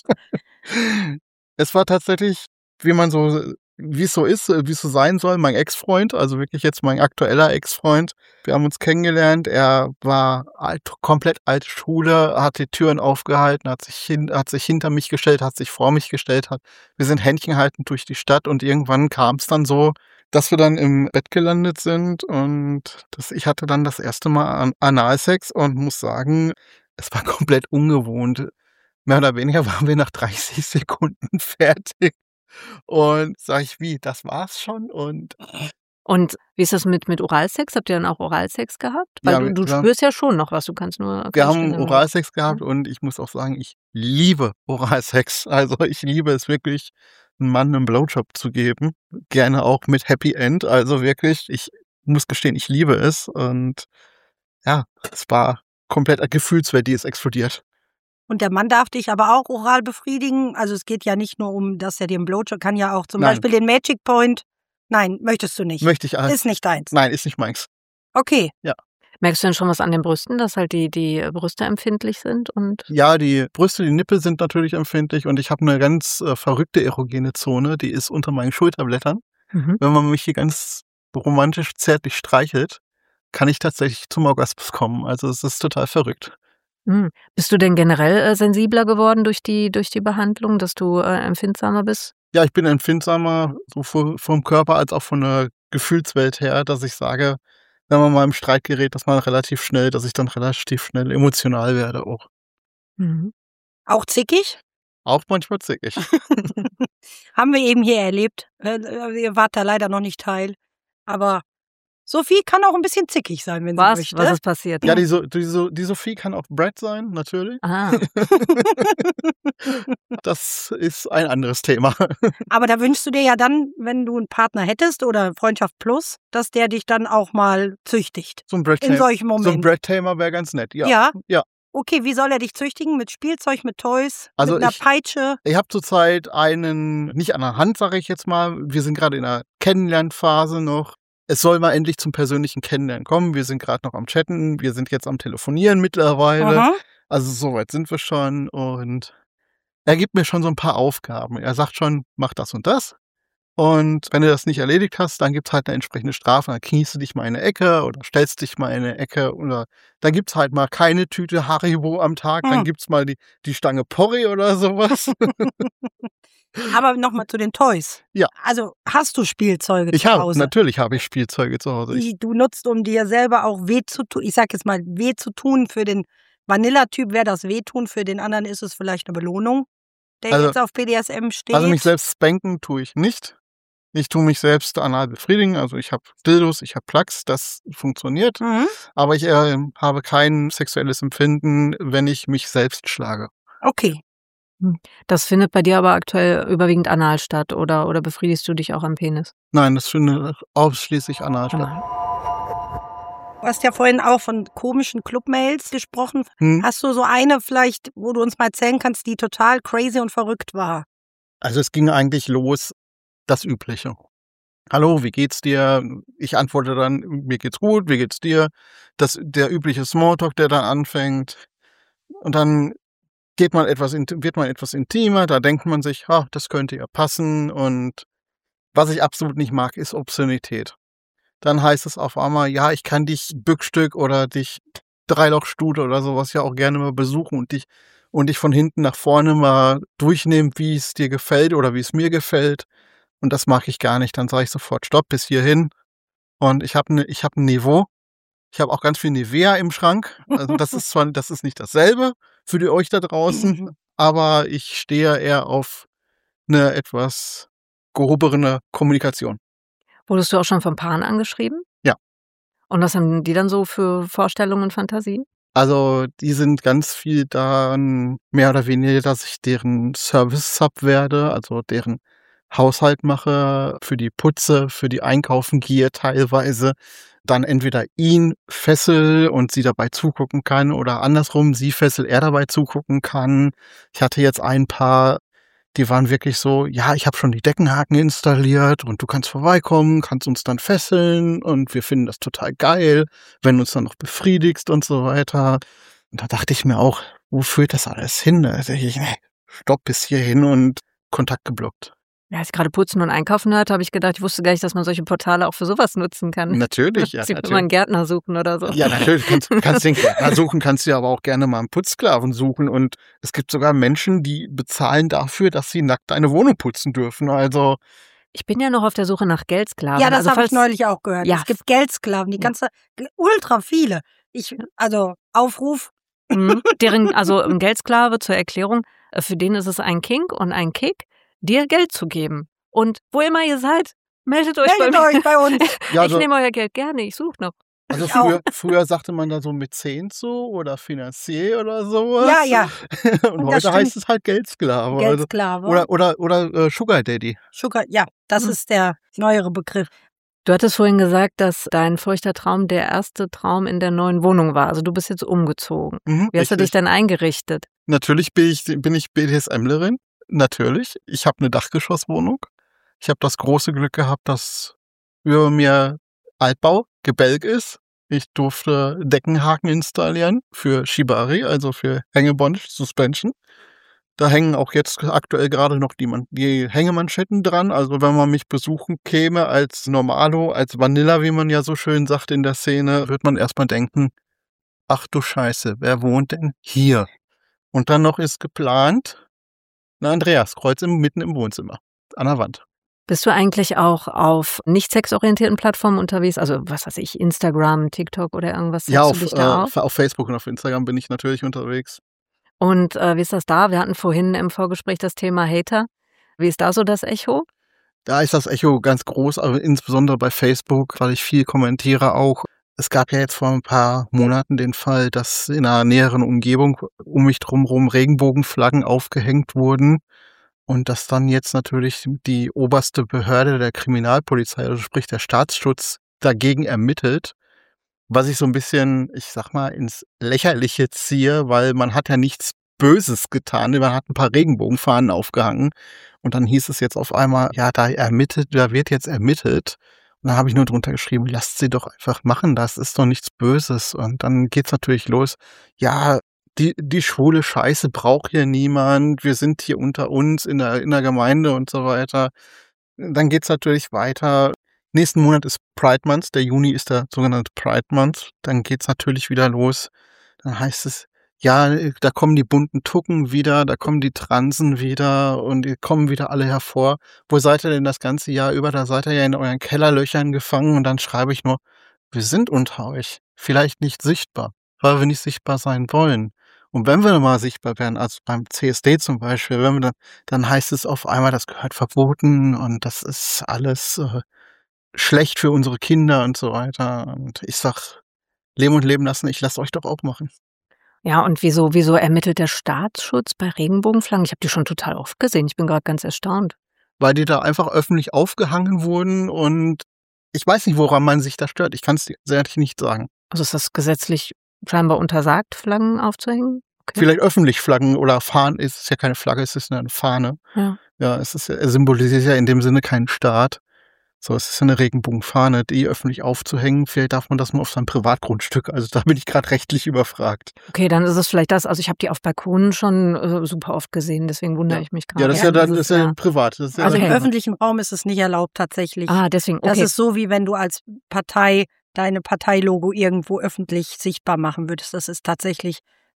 es war tatsächlich, wie es so ist, wie es so sein soll, mein Ex-Freund, also wirklich jetzt mein aktueller Ex-Freund. Wir haben uns kennengelernt. Er war komplett alte Schule, hat die Türen aufgehalten, hat sich hinter mich gestellt, hat sich vor mich gestellt. Wir sind händchenhaltend durch die Stadt und irgendwann kam es dann so, dass wir dann im Bett gelandet sind und ich hatte dann das erste Mal Analsex und muss sagen, es war komplett ungewohnt. Mehr oder weniger waren wir nach 30 Sekunden fertig. Und sag ich, wie, das war's schon? Und Und wie ist das mit Oralsex? Habt ihr dann auch Oralsex gehabt? Weil Ja, du wir- spürst ja schon noch was, du kannst nur... wir kannst haben schnell- Oralsex gehabt und ich muss auch sagen, ich liebe Oralsex. Also ich liebe es wirklich, einem Mann einen Blowjob zu geben. Gerne auch mit Happy End. Also wirklich, ich muss gestehen, ich liebe es. Und ja, es war komplett eine Gefühlswelt, die ist explodiert. Und der Mann darf dich aber auch oral befriedigen. Also es geht ja nicht nur um, dass er dir einen Blowjob kann, ja auch zum Nein. Beispiel den Magic Point. Nein, möchtest du nicht. Möchte ich Ist nicht deins. Nein, ist nicht meins. Okay. Merkst du denn schon was an den Brüsten, dass halt die Brüste empfindlich sind? Und Ja, die Brüste, die Nippel sind natürlich empfindlich und ich habe eine ganz verrückte erogene Zone, die ist unter meinen Schulterblättern. Wenn man mich hier ganz romantisch zärtlich streichelt, kann ich tatsächlich zum Orgasmus kommen. Also es ist total verrückt. Bist du denn generell sensibler geworden durch die Behandlung, dass du empfindsamer bist? Ja, ich bin empfindsamer, so vom Körper als auch von der Gefühlswelt her, dass ich sage, wenn man mal im Streit gerät, dass ich dann relativ schnell emotional werde auch. Auch zickig? Auch manchmal zickig. Haben wir eben hier erlebt. Ihr wart da leider noch nicht Teil. Aber Sophie kann auch ein bisschen zickig sein, wenn sie möchte. Was ist passiert? Ja, die Sophie kann auch Brad sein, natürlich. Aha. Das ist ein anderes Thema. Aber da wünschst du dir ja dann, wenn du einen Partner hättest oder Freundschaft Plus, dass der dich dann auch mal züchtigt. So ein Brad In solchen so ein Momenten. Brad-Tamer wäre ganz nett, ja. Ja? Ja. Okay, wie soll er dich züchtigen? Mit Spielzeug, mit Toys, Also mit einer Peitsche? Ich habe zurzeit einen, nicht an der Hand, sage ich jetzt mal, wir sind gerade in einer Kennenlernphase noch. Es soll mal endlich zum persönlichen Kennenlernen kommen. Wir sind gerade noch am Chatten, wir sind jetzt am Telefonieren mittlerweile. Aha. Also soweit sind wir schon und er gibt mir schon so ein paar Aufgaben. Er sagt schon, mach das und das. Und wenn du das nicht erledigt hast, dann gibt's halt eine entsprechende Strafe. Dann kniest du dich mal in eine Ecke oder stellst dich mal in eine Ecke oder dann gibt's halt mal keine Tüte Haribo am Tag. Dann gibt's mal die Stange Porree oder sowas. Aber nochmal zu den Toys. Ja. Also hast du Spielzeuge zu Hause? Natürlich habe ich Spielzeuge zu Hause. Die du nutzt, um dir selber auch weh zu tun. Ich sag jetzt mal, weh zu tun. Für den Vanilla-Typ wäre das Wehtun, für den anderen ist es vielleicht eine Belohnung, der Also- jetzt auf BDSM steht. Also mich selbst spanken tue ich nicht. Ich tue mich selbst anal befriedigen. Also ich habe Dildos, ich habe Plugs, das funktioniert. Mhm. Aber ich habe kein sexuelles Empfinden, wenn ich mich selbst schlage. Okay. Das findet bei dir aber aktuell überwiegend anal statt oder befriedigst du dich auch am Penis? Nein, das findet ausschließlich anal statt. Anal. Du hast ja vorhin auch von komischen Clubmails gesprochen. Hast du so eine vielleicht, wo du uns mal erzählen kannst, die total crazy und verrückt war? Also es ging eigentlich los, das Übliche. Hallo, wie geht's dir? Ich antworte dann, mir geht's gut, wie geht's dir? Der übliche Smalltalk, der dann anfängt. Und dann wird man etwas intimer, da denkt man sich, das könnte ja passen. Und was ich absolut nicht mag, ist Obszönität. Dann heißt es auf einmal, ja, ich kann dich Bückstück oder dich Dreilochstute oder sowas ja auch gerne mal besuchen und dich von hinten nach vorne mal durchnehmen, wie es dir gefällt oder wie es mir gefällt. Und das mag ich gar nicht. Dann sage ich sofort, stopp, bis hierhin. Und ich habe ein Niveau. Ich habe auch ganz viel Nivea im Schrank. Also das ist nicht dasselbe. für euch da draußen, aber ich stehe eher auf eine etwas gehobene Kommunikation. Wurdest du auch schon von Paaren angeschrieben? Ja. Und was haben die dann so für Vorstellungen und Fantasien? Also, die sind ganz viel daran mehr oder weniger, dass ich deren Service-Sub werde, also deren Haushalt mache, für die putze, für die einkaufen gehe teilweise, dann entweder ihn fessel und sie dabei zugucken kann oder andersrum, sie fessel, er dabei zugucken kann. Ich hatte jetzt ein Paar, die waren wirklich so, ja, ich habe schon die Deckenhaken installiert und du kannst vorbeikommen, kannst uns dann fesseln und wir finden das total geil, wenn du uns dann noch befriedigst und so weiter. Und da dachte ich mir auch, wo führt das alles hin? Da dachte ich, nee, stopp bis hierhin und Kontakt geblockt. Ja, als ich gerade putzen und einkaufen hörte, habe ich gedacht, ich wusste gar nicht, dass man solche Portale auch für sowas nutzen kann. Natürlich, ja. Sie will mal einen Gärtner suchen oder so. Ja, natürlich. Kannst den Gärtner suchen, kannst dir aber auch gerne mal einen Putzsklaven suchen. Und es gibt sogar Menschen, die bezahlen dafür, dass sie nackt eine Wohnung putzen dürfen. Also, Ich bin ja noch auf der Suche nach Geldsklaven. Ja, das also habe ich falls, neulich auch gehört. Ja. Es gibt Geldsklaven, die ganze, ultra viele. Also Aufruf. also ein Geldsklave zur Erklärung, für den ist es ein Kink und ein Kick, dir Geld zu geben. Und wo immer ihr seid, meldet euch Meldet bei mir. euch bei uns. ja, Ich also, nehme euer Geld gerne, ich suche noch. also Ich auch. früher sagte man da so Mäzen zu oder Financier oder sowas. Ja, ja. Und Das heute stimmt. heißt es halt Geldsklave. Geldsklave. Oder Sugar Daddy. Sugar, ja, das ist der neuere Begriff. Du hattest vorhin gesagt, dass dein feuchter Traum der erste Traum in der neuen Wohnung war. Also du bist jetzt umgezogen. Wie hast du dich denn eingerichtet? Natürlich bin ich BDSMlerin. Natürlich. Ich habe eine Dachgeschosswohnung. Ich habe das große Glück gehabt, dass über mir Altbau, Gebälk ist. Ich durfte Deckenhaken installieren für Shibari, also für Hängebondage Suspension. Da hängen auch jetzt aktuell gerade noch die Hängemanschetten dran. Also wenn man mich besuchen käme als Normalo, als Vanilla, wie man ja so schön sagt in der Szene, wird man erstmal denken, ach du Scheiße, wer wohnt denn hier? Und dann noch ist geplant, ein Andreaskreuz mitten im Wohnzimmer, an der Wand. Bist du eigentlich auch auf nicht sexorientierten Plattformen unterwegs? Also was weiß ich, Instagram, TikTok oder irgendwas? Ja, setzt du dich da auf? auf Facebook und auf Instagram bin ich natürlich unterwegs. Und wie ist das da? Wir hatten vorhin im Vorgespräch das Thema Hater. Wie ist da so das Echo? Da ist das Echo ganz groß, aber insbesondere bei Facebook, weil ich viel kommentiere auch. Es gab ja jetzt vor ein paar Monaten den Fall, dass in einer näheren Umgebung um mich drumherum Regenbogenflaggen aufgehängt wurden und dass dann jetzt natürlich die oberste Behörde der Kriminalpolizei, also sprich der Staatsschutz, dagegen ermittelt, was ich so ein bisschen, ich sag mal, ins Lächerliche ziehe, weil man hat ja nichts Böses getan, man hat ein paar Regenbogenfahnen aufgehangen und dann hieß es jetzt auf einmal, ja, da wird jetzt ermittelt. Und da habe ich nur drunter geschrieben, lasst sie doch einfach machen, das ist doch nichts Böses. Und dann geht's natürlich los, ja, die schwule Scheiße braucht hier niemand, wir sind hier unter uns in der Gemeinde und so weiter. Dann geht's natürlich weiter. Nächsten Monat ist Pride Month, der Juni ist der sogenannte Pride Month. Dann geht's natürlich wieder los. Dann heißt es, ja, da kommen die bunten Tucken wieder, da kommen die Transen wieder und die kommen wieder alle hervor. Wo seid ihr denn das ganze Jahr über? Da seid ihr ja in euren Kellerlöchern gefangen und dann schreibe ich nur, wir sind unter euch, vielleicht nicht sichtbar, weil wir nicht sichtbar sein wollen. Und wenn wir mal sichtbar werden, also beim CSD zum Beispiel, dann heißt es auf einmal, das gehört verboten und das ist alles schlecht für unsere Kinder und so weiter. Und ich sag, leben und leben lassen, ich lasse euch doch auch machen. Ja, und wieso ermittelt der Staatsschutz bei Regenbogenflaggen? Ich habe die schon total oft gesehen. Ich bin gerade ganz erstaunt. Weil die da einfach öffentlich aufgehangen wurden und ich weiß nicht, woran man sich da stört. Ich kann es dir ehrlich nicht sagen. Also ist das gesetzlich scheinbar untersagt, Flaggen aufzuhängen? Okay. Vielleicht öffentlich Flaggen oder Fahnen, es ist ja keine Flagge, es ist eine Fahne. Ja. Ja, es symbolisiert ja in dem Sinne keinen Staat. So, es ist eine Regenbogenfahne, die öffentlich aufzuhängen. Vielleicht darf man das nur auf seinem Privatgrundstück. Also da bin ich gerade rechtlich überfragt. Okay, dann ist es vielleicht das. Also ich habe die auf Balkonen schon super oft gesehen, deswegen wundere ich mich gerade. Ja, das ist ja privat. Das ist ja Also im Okay. öffentlichen Raum ist es nicht erlaubt tatsächlich. Deswegen, okay. Das ist so, wie wenn du als Partei deine Parteilogo irgendwo öffentlich sichtbar machen würdest. Das ist tatsächlich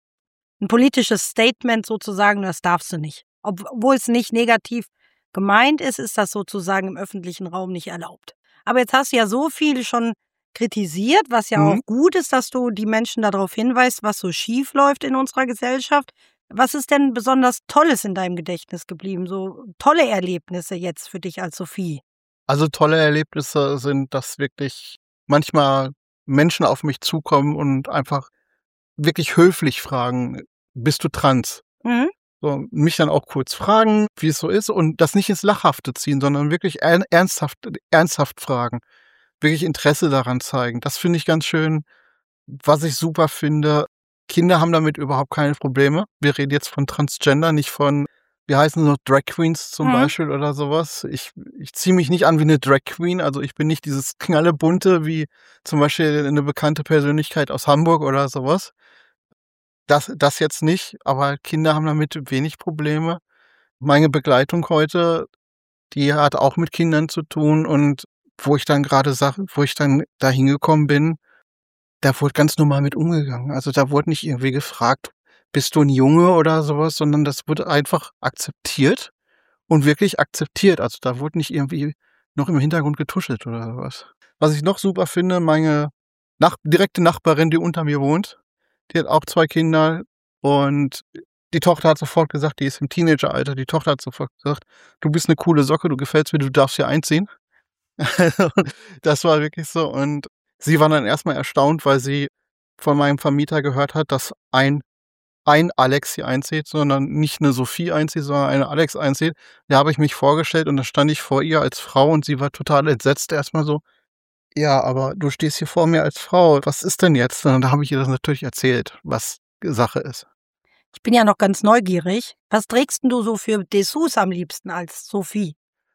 ein politisches Statement sozusagen, das darfst du nicht. Obwohl es nicht negativ gemeint ist, ist das sozusagen im öffentlichen Raum nicht erlaubt. Aber jetzt hast du ja so viel schon kritisiert, was ja auch gut ist, dass du die Menschen darauf hinweist, was so schief läuft in unserer Gesellschaft. Was ist denn besonders Tolles in deinem Gedächtnis geblieben? So tolle Erlebnisse jetzt für dich als Sophie? Also tolle Erlebnisse sind, dass wirklich manchmal Menschen auf mich zukommen und einfach wirklich höflich fragen, bist du trans? Mhm. So, mich dann auch kurz fragen, wie es so ist und das nicht ins Lachhafte ziehen, sondern wirklich ernsthaft fragen. Wirklich Interesse daran zeigen. Das finde ich ganz schön. Was ich super finde, Kinder haben damit überhaupt keine Probleme. Wir reden jetzt von Transgender, nicht von, wie heißen sie noch, Drag Queens zum Beispiel oder sowas. Ich ziehe mich nicht an wie eine Drag Queen, also ich bin nicht dieses knallebunte wie zum Beispiel eine bekannte Persönlichkeit aus Hamburg oder sowas. Das jetzt nicht, aber Kinder haben damit wenig Probleme. Meine Begleitung heute, die hat auch mit Kindern zu tun und wo ich dann da hingekommen bin, da wurde ganz normal mit umgegangen. Also da wurde nicht irgendwie gefragt, bist du ein Junge oder sowas, sondern das wurde einfach akzeptiert und wirklich akzeptiert. Also da wurde nicht irgendwie noch im Hintergrund getuschelt oder sowas. Was ich noch super finde, meine direkte Nachbarin, die unter mir wohnt, die hat auch 2 Kinder und die Tochter hat sofort gesagt, die ist im Teenageralter, die Tochter hat sofort gesagt, du bist eine coole Socke, du gefällst mir, du darfst hier einziehen. Das war wirklich so und sie war dann erstmal erstaunt, weil sie von meinem Vermieter gehört hat, dass ein Alex hier einzieht, sondern nicht eine Sophie einzieht, sondern eine Alex einzieht. Da habe ich mich vorgestellt und da stand ich vor ihr als Frau und sie war total entsetzt erstmal so, ja, aber du stehst hier vor mir als Frau, was ist denn jetzt? Und da habe ich ihr das natürlich erzählt, was Sache ist. Ich bin ja noch ganz neugierig. Was trägst denn du so für Dessous am liebsten als Sophie?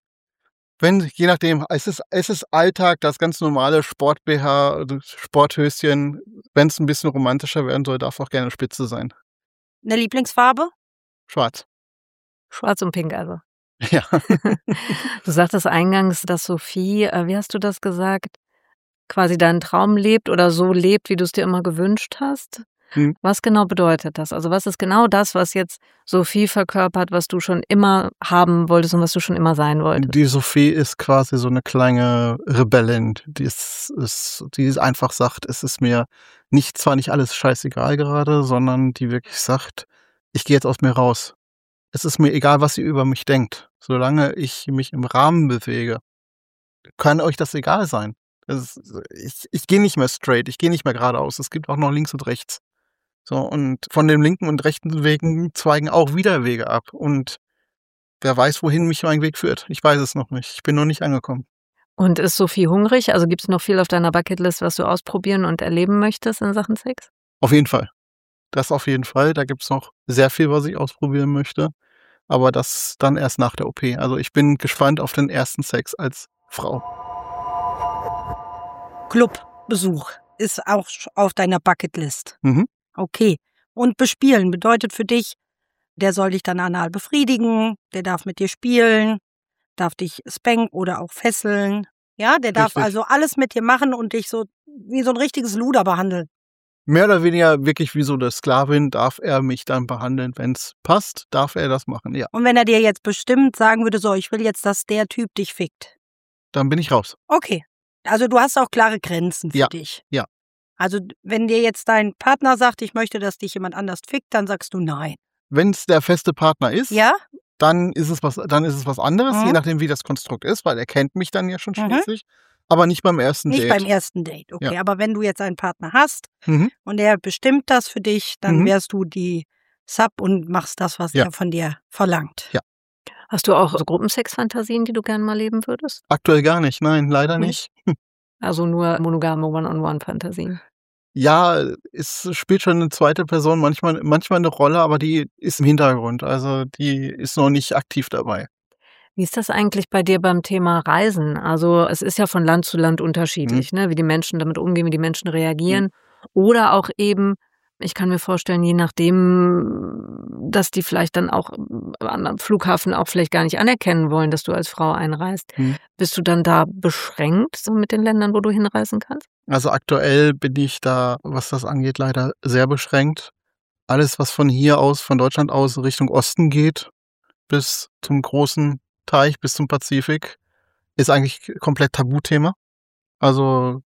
Je nachdem, es ist Alltag, das ganz normale Sport-BH, Sporthöschen. Wenn es ein bisschen romantischer werden soll, darf auch gerne Spitze sein. Eine Lieblingsfarbe? Schwarz. Schwarz und pink also. Ja. Du sagtest eingangs, dass Sophie, wie hast du das gesagt, quasi deinen Traum lebt oder so lebt, wie du es dir immer gewünscht hast. Was genau bedeutet das? Also was ist genau das, was jetzt Sophie verkörpert, was du schon immer haben wolltest und was du schon immer sein wolltest? Die Sophie ist quasi so eine kleine Rebellin, die einfach sagt, es ist mir zwar nicht alles scheißegal gerade, sondern die wirklich sagt, ich gehe jetzt aus mir raus. Es ist mir egal, was ihr über mich denkt. Solange ich mich im Rahmen bewege, kann euch das egal sein. Ich gehe nicht mehr straight, ich gehe nicht mehr geradeaus. Es gibt auch noch links und rechts. So, und von den linken und rechten Wegen zweigen auch wieder Wege ab. Und wer weiß, wohin mich mein Weg führt. Ich weiß es noch nicht. Ich bin noch nicht angekommen. Und ist Sophie hungrig? Also gibt es noch viel auf deiner Bucketlist, was du ausprobieren und erleben möchtest in Sachen Sex? Auf jeden Fall. Das auf jeden Fall. Da gibt es noch sehr viel, was ich ausprobieren möchte. Aber das dann erst nach der OP. Also ich bin gespannt auf den ersten Sex als Frau. Clubbesuch ist auch auf deiner Bucketlist. Mhm. Okay. Und bespielen bedeutet für dich, der soll dich dann anal befriedigen, der darf mit dir spielen, darf dich spanken oder auch fesseln. Ja, der darf Richtig. also alles mit dir machen und dich so wie so ein richtiges Luder behandeln. Mehr oder weniger wirklich wie so eine Sklavin darf er mich dann behandeln. Wenn es passt, darf er das machen, ja. Und wenn er dir jetzt bestimmt sagen würde, so, ich will jetzt, dass der Typ dich fickt. Dann bin ich raus. Okay. Also du hast auch klare Grenzen für dich. Ja. Also wenn dir jetzt dein Partner sagt, ich möchte, dass dich jemand anders fickt, dann sagst du nein. Wenn es der feste Partner ist, Ja? dann ist es was anderes, je nachdem wie das Konstrukt ist, weil er kennt mich dann ja schon schließlich. Aber nicht beim ersten Date. Nicht beim ersten Date, okay. Ja. Aber wenn du jetzt einen Partner hast und er bestimmt das für dich, dann wärst du die Sub und machst das, was er von dir verlangt. Ja. Hast du auch so Gruppensex-Fantasien, die du gerne mal leben würdest? Aktuell gar nicht, nein, leider nicht. Also nur monogame One-on-One-Fantasien? Ja, es spielt schon eine zweite Person manchmal eine Rolle, aber die ist im Hintergrund. Also die ist noch nicht aktiv dabei. Wie ist das eigentlich bei dir beim Thema Reisen? Also es ist ja von Land zu Land unterschiedlich, ne? Wie die Menschen damit umgehen, wie die Menschen reagieren. Oder auch eben, ich kann mir vorstellen, je nachdem, dass die vielleicht dann auch am Flughafen auch vielleicht gar nicht anerkennen wollen, dass du als Frau einreist. Bist du dann da beschränkt so mit den Ländern, wo du hinreisen kannst? Also aktuell bin ich da, was das angeht, leider sehr beschränkt. Alles, was von Deutschland aus Richtung Osten geht, bis zum großen Teich, bis zum Pazifik, ist eigentlich komplett Tabuthema. Also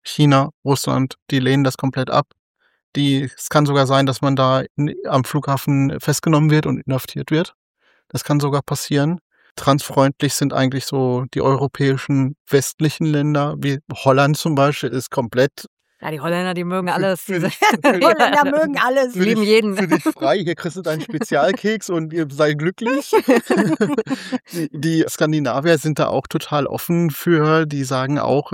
China, Russland, die lehnen das komplett ab. Es kann sogar sein, dass man da am Flughafen festgenommen wird und inhaftiert wird. Das kann sogar passieren. Transfreundlich sind eigentlich so die europäischen westlichen Länder, wie Holland zum Beispiel, ist komplett. Ja, die Holländer, die mögen alles. Die Holländer mögen alles. Wir lieben jeden. Für dich frei, hier kriegst du deinen Spezialkeks und ihr seid glücklich. Die Skandinavier sind da auch total offen für, die sagen auch,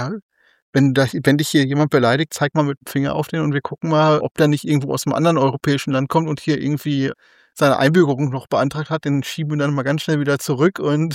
wenn dich hier jemand beleidigt, zeig mal mit dem Finger auf den und wir gucken mal, ob der nicht irgendwo aus einem anderen europäischen Land kommt und hier irgendwie seine Einbürgerung noch beantragt hat, den schieben wir dann mal ganz schnell wieder zurück und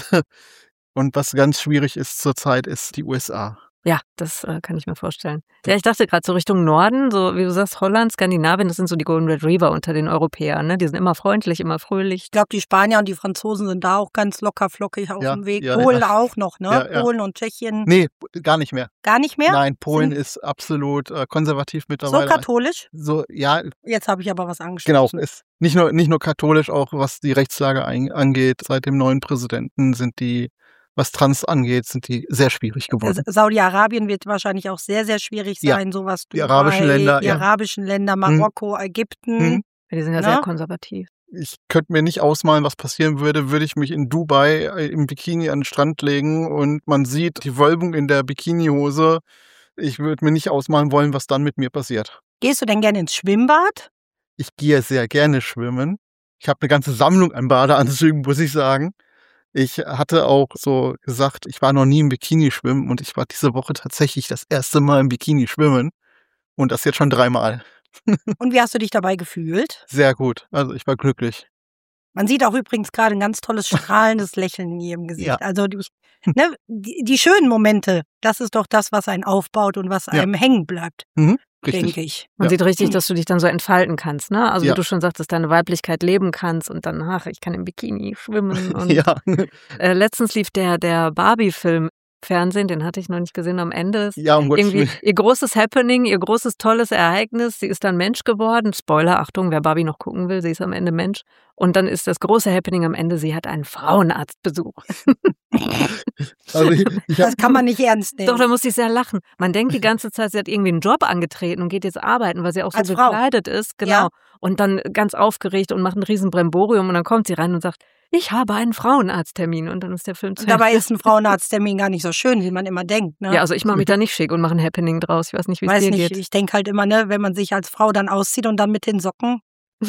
was ganz schwierig ist zurzeit, ist die USA. Ja, das kann ich mir vorstellen. Ja, ich dachte gerade so Richtung Norden, so wie du sagst, Holland, Skandinavien, das sind so die Golden Retriever unter den Europäern, ne? Die sind immer freundlich, immer fröhlich. Ich glaube, die Spanier und die Franzosen sind da auch ganz locker flockig auf dem Weg. Ja, Polen auch noch, ne? Ja. Polen und Tschechien. Nee, gar nicht mehr. Gar nicht mehr? Nein, Polen ist absolut konservativ mittlerweile. So katholisch? So, ja. Jetzt habe ich aber was angesprochen. Genau, ist nicht nur katholisch, auch was die Rechtslage angeht. Seit dem neuen Präsidenten sind die, was Trans angeht, sind die sehr schwierig geworden. Saudi-Arabien wird wahrscheinlich auch sehr, sehr schwierig sein, sowas. Die arabischen Länder. Die arabischen Länder, Marokko, Ägypten. Die sind ja sehr konservativ. Ich könnte mir nicht ausmalen, was passieren würde ich mich in Dubai im Bikini an den Strand legen und man sieht die Wölbung in der Bikinihose. Ich würde mir nicht ausmalen wollen, was dann mit mir passiert. Gehst du denn gerne ins Schwimmbad? Ich gehe sehr gerne schwimmen. Ich habe eine ganze Sammlung an Badeanzügen, muss ich sagen. Ich hatte auch so gesagt, ich war noch nie im Bikini schwimmen und ich war diese Woche tatsächlich das erste Mal im Bikini schwimmen und das jetzt schon 3 Mal. Und wie hast du dich dabei gefühlt? Sehr gut, also ich war glücklich. Man sieht auch übrigens gerade ein ganz tolles strahlendes Lächeln in ihrem Gesicht. Ja. Also die schönen Momente, das ist doch das, was einen aufbaut und was einem hängen bleibt. Richtig. Denke ich. Man sieht richtig, dass du dich dann so entfalten kannst, ne? Also wie Ja. du schon sagtest, deine Weiblichkeit leben kannst und dann, ich kann im Bikini schwimmen. Und Ja. Letztens lief der Barbie-Film Fernsehen, den hatte ich noch nicht gesehen, am Ende ist Ja, um Gottes irgendwie Willen. ihr großes Happening, ihr großes, tolles Ereignis. Sie ist dann Mensch geworden. Spoiler, Achtung, wer Barbie noch gucken will, sie ist am Ende Mensch. Und dann ist das große Happening am Ende, sie hat einen Frauenarztbesuch. Also Das kann man nicht ernst nehmen. Doch, da musste ich sehr lachen. Man denkt die ganze Zeit, sie hat irgendwie einen Job angetreten und geht jetzt arbeiten, weil sie auch so Als Frau. bekleidet ist. Genau. Ja. Und dann ganz aufgeregt und macht ein riesen Bremborium und dann kommt sie rein und sagt, ich habe einen Frauenarzttermin. Und dann ist der Film zu Dabei Ende. ist ein Frauenarzttermin gar nicht so schön, wie man immer denkt. Ne? Ja, also ich mache mich da nicht schick und mache ein Happening draus. Ich weiß nicht, wie es Weiß dir nicht, geht. ich denke halt immer, ne, wenn man sich als Frau dann auszieht und dann mit den Socken.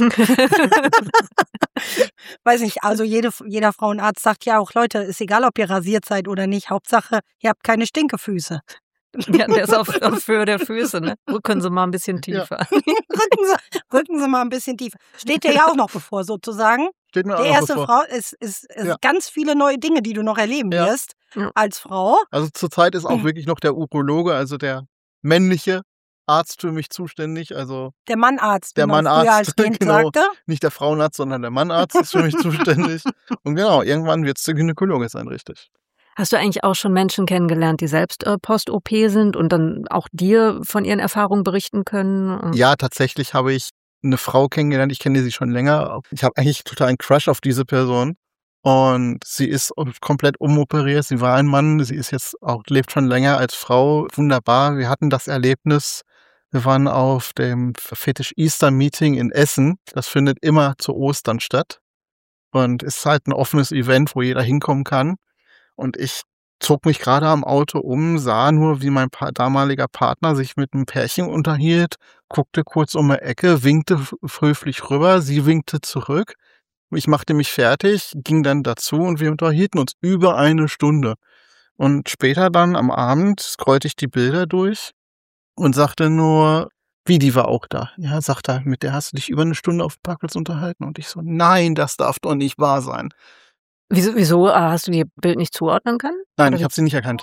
Weiß nicht, also jeder Frauenarzt sagt ja auch, Leute, ist egal, ob ihr rasiert seid oder nicht, Hauptsache, ihr habt keine Stinkefüße. Ja, der ist auf Höhe der Füße, ne? Rücken Sie mal ein bisschen tiefer. Rücken Sie mal ein bisschen tiefer. Steht dir ja auch noch bevor, sozusagen. Steht mir auch Der noch erste bevor. Frau ist ganz viele neue Dinge, die du noch erleben wirst als Frau. Also zurzeit ist auch wirklich noch der Urologe, also der männliche Arzt für mich zuständig. Also Der Mannarzt, der wie man Mannarzt, früher als Kind genau. sagte. Nicht der Frauenarzt, sondern der Mannarzt ist für mich zuständig. Und genau, irgendwann wird es der Gynäkologe sein, richtig. Hast du eigentlich auch schon Menschen kennengelernt, die selbst Post-OP sind und dann auch dir von ihren Erfahrungen berichten können? Ja, tatsächlich habe ich eine Frau kennengelernt, ich kenne sie schon länger. Ich habe eigentlich total einen Crush auf diese Person. Und sie ist komplett umoperiert. Sie war ein Mann, sie ist jetzt auch, lebt schon länger als Frau. Wunderbar. Wir hatten das Erlebnis. Wir waren auf dem Fetish Easter Meeting in Essen. Das findet immer zu Ostern statt. Und ist halt ein offenes Event, wo jeder hinkommen kann. Und ich zog mich gerade am Auto um, sah nur, wie mein damaliger Partner sich mit einem Pärchen unterhielt, guckte kurz um die Ecke, winkte höflich rüber, sie winkte zurück. Ich machte mich fertig, ging dann dazu und wir unterhielten uns über 1 Stunde. Und später dann am Abend scrollte ich die Bilder durch und sagte nur, wie, die war auch da. Ja, sagt er, mit der hast du dich über 1 Stunde auf dem Parkplatz unterhalten. Und ich so, nein, das darf doch nicht wahr sein. Wieso hast du ihr Bild nicht zuordnen können? Nein, ich habe sie nicht erkannt.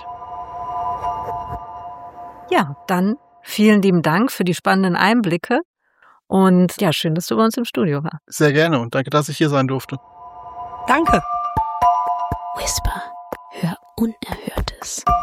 Ja, dann vielen lieben Dank für die spannenden Einblicke. Und ja, schön, dass du bei uns im Studio warst. Sehr gerne und danke, dass ich hier sein durfte. Danke. Whisper, hör Unerhörtes.